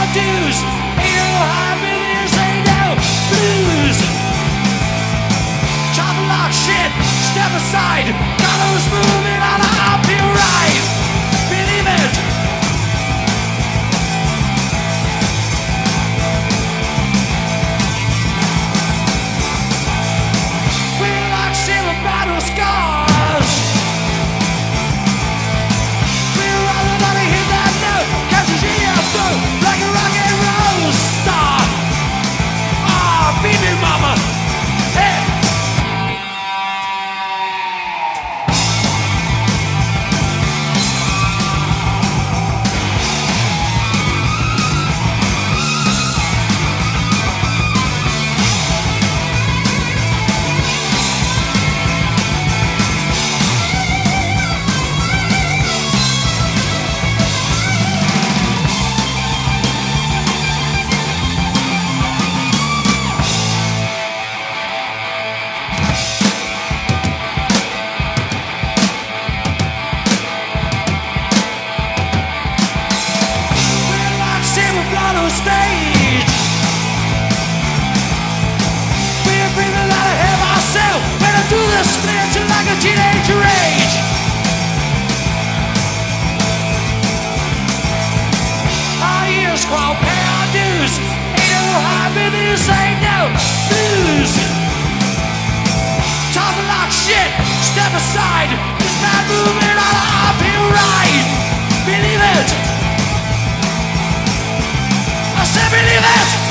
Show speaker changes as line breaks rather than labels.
dues. Ain't no high millions, ain't no blues. Chop like shit, step aside. Got us moving on a uphill ride. Believe it. We're like silver battle scars. We're rather than to hit that note. Catch us in your throat like a rock and roll star. Ah, beat me, mama. Hey. Stage. We're breathing out of ourselves. When I do this split like a teenage rage. Our ears crawl, pay our dues. Ain't no high business, ain't no blues. Talking like shit, step aside. This man moving on a uphill ride. Believe it. I said believe it!